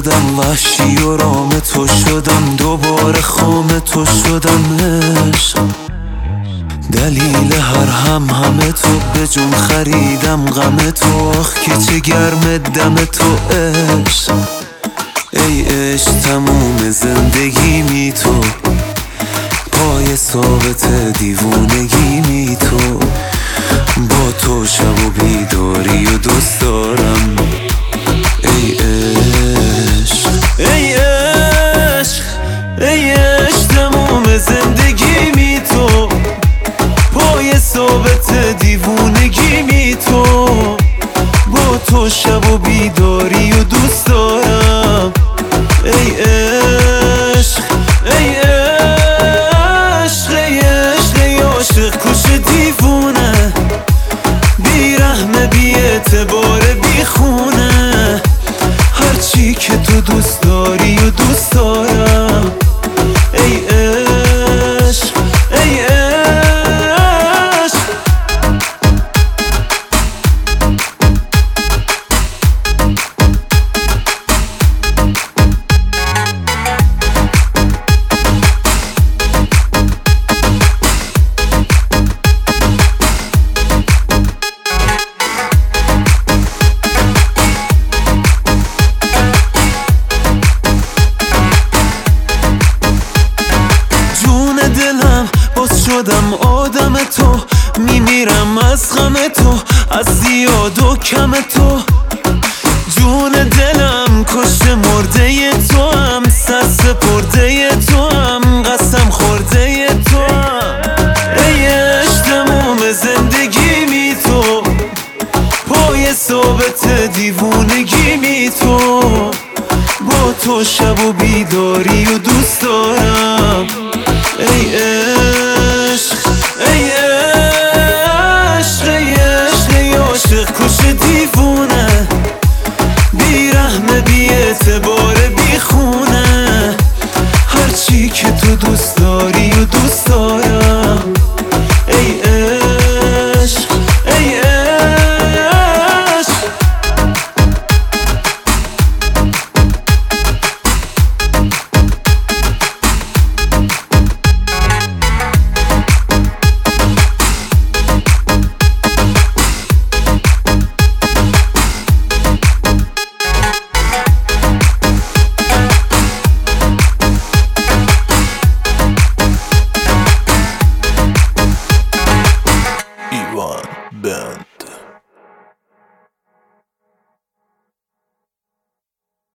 شدم، وحشی و رام تو شدم، دوباره خام تو شدم. عشق دلیل هر همه تو، به جون خریدم غم تو. آخ که چه گرم دم تو عشق. ای عشق تموم زندگی می تو، پای ثابت دیوونگی می تو. با تو شب و بیداری و دوست دارم. ای عشق ای عشق ای عشق تموم زندگی می تو، پای ثابت دیوونگی می تو. با تو شب و بیداری و دوست دارم. ای عشق ای عشق ای عشق ای عاشق کش دیوونه، بی رحمه بی اعتبار بی خونه. هرچی که تو دوست داری و دوست دارم. ای عشق ای عشق. شدم آدم تو، میمیرم از غم تو، از زیاد و کم تو. جون دلم کشته مرده تو هم، سر سپرده تو هم، قسم خورده تو هم. ای عشق تموم زندگی می تو، پای ثابت دیوونگی می تو. با تو شب و بیداری و دوست دارم. ای عشق ای عشق ای عشق ای عاشق کش دیوونه، بی رحمه بی اعتبار بی خونه. هرچی که تو دوست داری و دوست دارم. ای عشق ای عشق. Ben